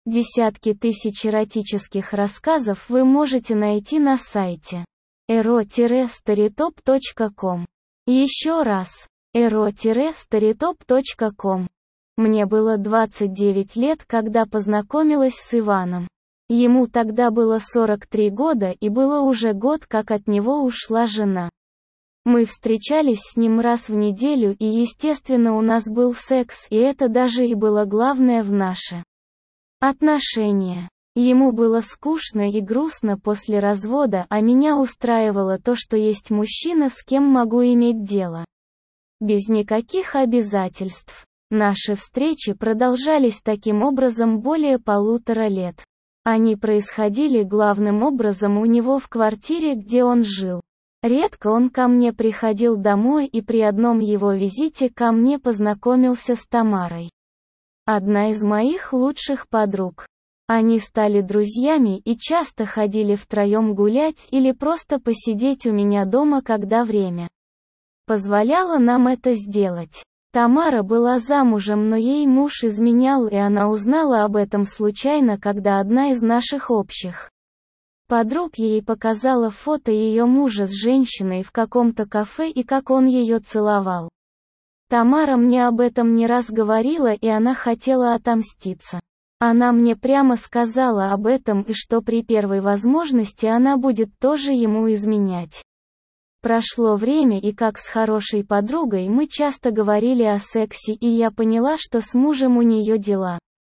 Десятки тысяч эротических рассказов вы можете найти на сайте ero-storytop.com. Еще раз, ero-storytop.com. Мне было 29 лет, когда познакомилась с Иваном. Ему тогда было 43 года и было уже год, как от него ушла жена. Мы встречались с ним раз в неделю и, естественно, у нас был секс, и это даже и было главное в наши отношения. Ему было скучно и грустно после развода, а меня устраивало то, что есть мужчина, с кем могу иметь дело. Без никаких обязательств. Наши встречи продолжались таким образом более 1,5 лет. Они происходили главным образом у него в квартире, где он жил. Редко он ко мне приходил домой, и при одном его визите ко мне познакомился с Тамарой. Одна из моих лучших подруг. Они стали друзьями и часто ходили втроем гулять или просто посидеть у меня дома, когда время позволяло нам это сделать. Тамара была замужем, но ей муж изменял, и она узнала об этом случайно, когда одна из наших общих подруг ей показала фото ее мужа с женщиной в каком-то кафе и как он ее целовал. Тамара мне об этом не раз говорила, и она хотела отомститься. Она мне прямо сказала об этом, и что при первой возможности она будет тоже ему изменять. Прошло время, и как с хорошей подругой мы часто говорили о сексе, и я поняла, что с мужем у нее дела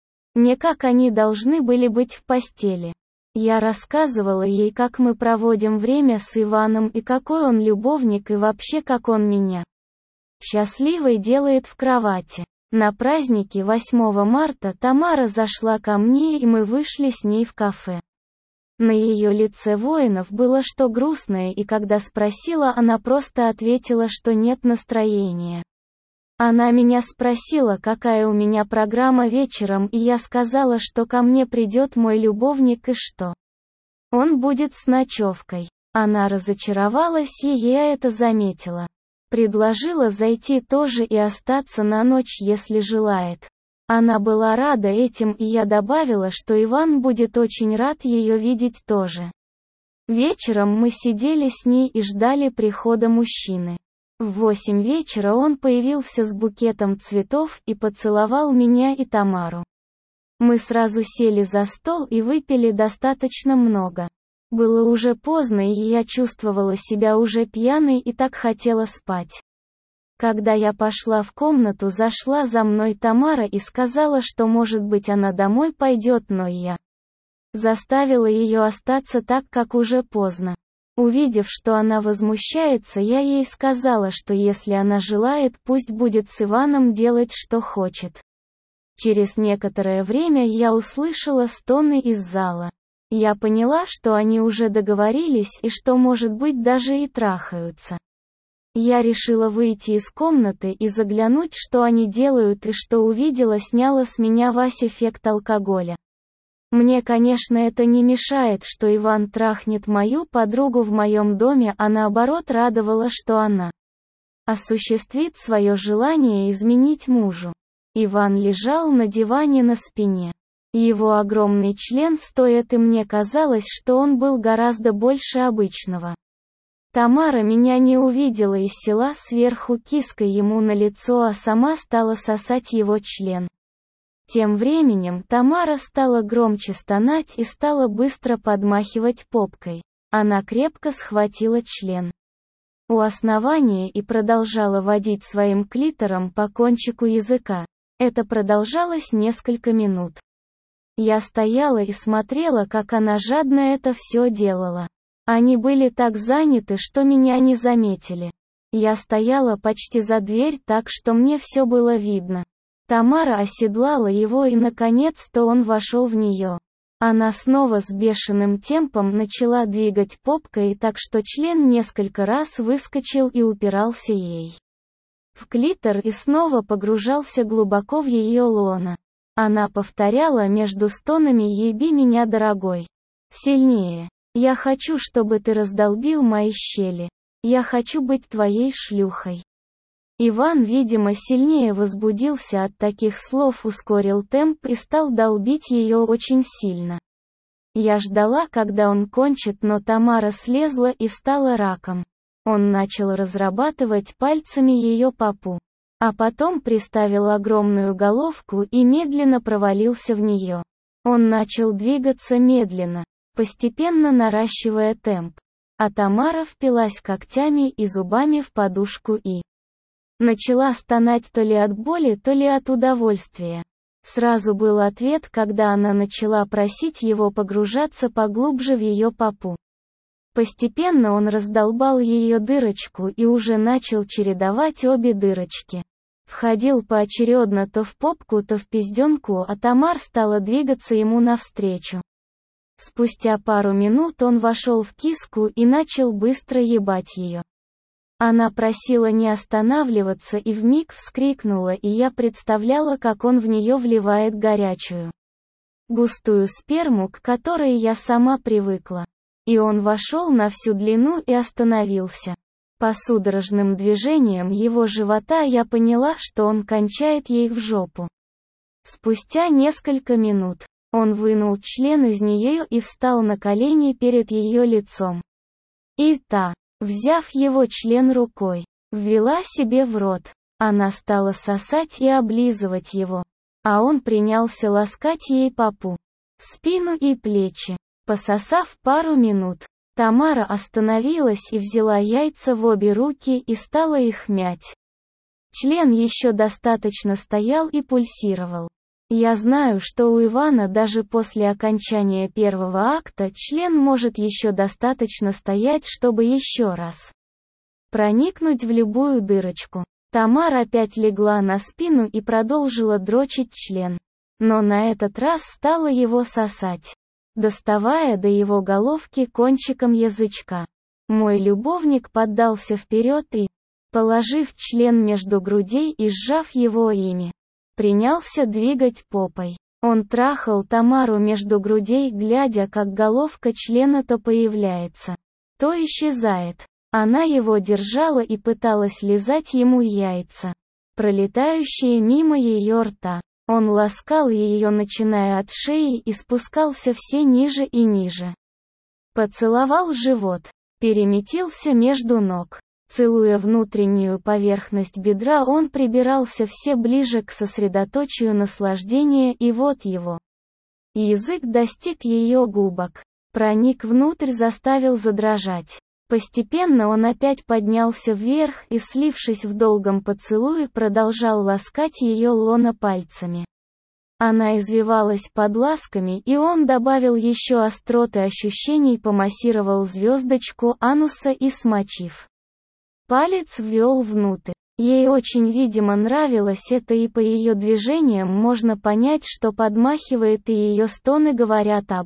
не как они должны были быть в постели. Я рассказывала ей, как мы проводим время с Иваном, и какой он любовник, и вообще как он меня счастливой делает в кровати. На празднике 8 марта Тамара зашла ко мне, и мы вышли с ней в кафе. На ее лице воинов было что грустное, и когда спросила, она просто ответила, что нет настроения. Она меня спросила, какая у меня программа вечером, и я сказала, что ко мне придет мой любовник и что он будет с ночевкой. Она разочаровалась, и я это заметила. Предложила зайти тоже и остаться на ночь, если желает. Она была рада этим, и я добавила, что Иван будет очень рад ее видеть тоже. Вечером мы сидели с ней и ждали прихода мужчины. В 8 вечера он появился с букетом цветов и поцеловал меня и Тамару. Мы сразу сели за стол и выпили достаточно много. Было уже поздно, и я чувствовала себя уже пьяной и так хотела спать. Когда я пошла в комнату, зашла за мной Тамара и сказала, что может быть она домой пойдет, но я заставила ее остаться, так как уже поздно. Увидев, что она возмущается, я ей сказала, что если она желает, пусть будет с Иваном делать, что хочет. Через некоторое время я услышала стоны из зала. Я поняла, что они уже договорились и что, может быть, даже и трахаются. Я решила выйти из комнаты и заглянуть, что они делают, и что увидела, сняла с меня весь эффект алкоголя. Мне, конечно, это не мешает, что Иван трахнет мою подругу в моем доме, а наоборот радовало, что она осуществит свое желание изменить мужу. Иван лежал на диване на спине. Его огромный член стоит, и мне казалось, что он был гораздо больше обычного. Тамара меня не увидела и села сверху киской ему на лицо, а сама стала сосать его член. Тем временем Тамара стала громче стонать и стала быстро подмахивать попкой. Она крепко схватила член у основания и продолжала водить своим клитором по кончику языка. Это продолжалось несколько минут. Я стояла и смотрела, как она жадно это все делала. Они были так заняты, что меня не заметили. Я стояла почти за дверь, так что мне все было видно. Тамара оседлала его, и наконец-то он вошел в нее. Она снова с бешеным темпом начала двигать попкой, так что член несколько раз выскочил и упирался ей в клитор и снова погружался глубоко в ее лоно. Она повторяла между стонами: «Еби меня, дорогой. Сильнее. Я хочу, чтобы ты раздолбил мои щели. Я хочу быть твоей шлюхой». Иван, видимо, сильнее возбудился от таких слов, ускорил темп и стал долбить ее очень сильно. Я ждала, когда он кончит, но Тамара слезла и встала раком. Он начал разрабатывать пальцами ее попу. А потом приставил огромную головку и медленно провалился в нее. Он начал двигаться медленно, постепенно наращивая темп. А Тамара впилась когтями и зубами в подушку и начала стонать то ли от боли, то ли от удовольствия. Сразу был ответ, когда она начала просить его погружаться поглубже в ее попу. Постепенно он раздолбал ее дырочку и уже начал чередовать обе дырочки. Входил поочередно то в попку, то в пизденку, а Тамар стала двигаться ему навстречу. Спустя пару минут он вошел в киску и начал быстро ебать ее. Она просила не останавливаться и вмиг вскрикнула, и я представляла, как он в нее вливает горячую, густую сперму, к которой я сама привыкла. И он вошел на всю длину и остановился. По судорожным движениям его живота я поняла, что он кончает ей в жопу. Спустя несколько минут он вынул член из нее и встал на колени перед ее лицом. И та, взяв его член рукой, ввела себе в рот. Она стала сосать и облизывать его, а он принялся ласкать ей попу, спину и плечи. Пососав пару минут, Тамара остановилась и взяла яйца в обе руки и стала их мять. Член еще достаточно стоял и пульсировал. Я знаю, что у Ивана даже после окончания первого акта член может еще достаточно стоять, чтобы еще раз проникнуть в любую дырочку. Тамара опять легла на спину и продолжила дрочить член. Но на этот раз стала его сосать, доставая до его головки кончиком язычка. Мой любовник поддался вперед и, положив член между грудей и сжав его ими, принялся двигать попой. Он трахал Тамару между грудей, глядя, как головка члена то появляется, то исчезает. Она его держала и пыталась лизать ему яйца, пролетающие мимо ее рта. Он ласкал ее, начиная от шеи, и спускался все ниже и ниже. Поцеловал живот, переместился между ног. Целуя внутреннюю поверхность бедра, он прибирался все ближе к сосредоточию наслаждения, и вот его язык достиг ее губок, проник внутрь, заставил задрожать. Постепенно он опять поднялся вверх и, слившись в долгом поцелуе, продолжал ласкать ее лоно пальцами. Она извивалась под ласками, и он добавил еще остроты ощущений, помассировал звездочку ануса и, смочив палец, ввел внутрь. Ей очень, видимо, нравилось это, и по ее движениям можно понять, что подмахивает, и ее стоны говорят об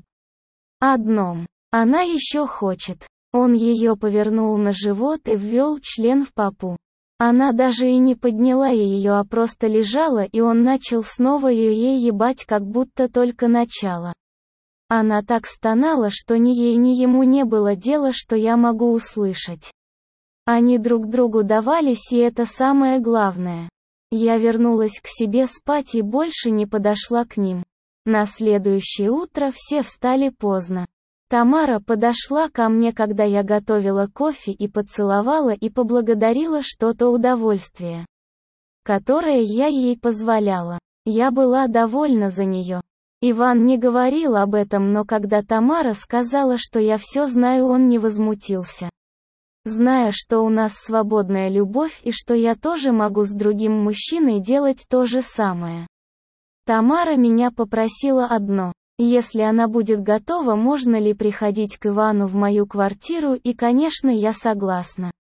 одном. Она еще хочет. Он ее повернул на живот и ввел член в попу. Она даже и не подняла ее, а просто лежала, и он начал снова ее ебать, как будто только начало. Она так стонала, что ни ей, ни ему не было дела, что я могу услышать. Они друг другу давались, и это самое главное. Я вернулась к себе спать и больше не подошла к ним. На следующее утро все встали поздно. Тамара подошла ко мне, когда я готовила кофе, и поцеловала и поблагодарила что-то удовольствие, которое я ей позволяла. Я была довольна за нее. Иван не говорил об этом, но когда Тамара сказала, что я все знаю, он не возмутился. Зная, что у нас свободная любовь и что я тоже могу с другим мужчиной делать то же самое. Тамара меня попросила одно. Если она будет готова, можно ли приходить к Ивану в мою квартиру, и, конечно, я согласна.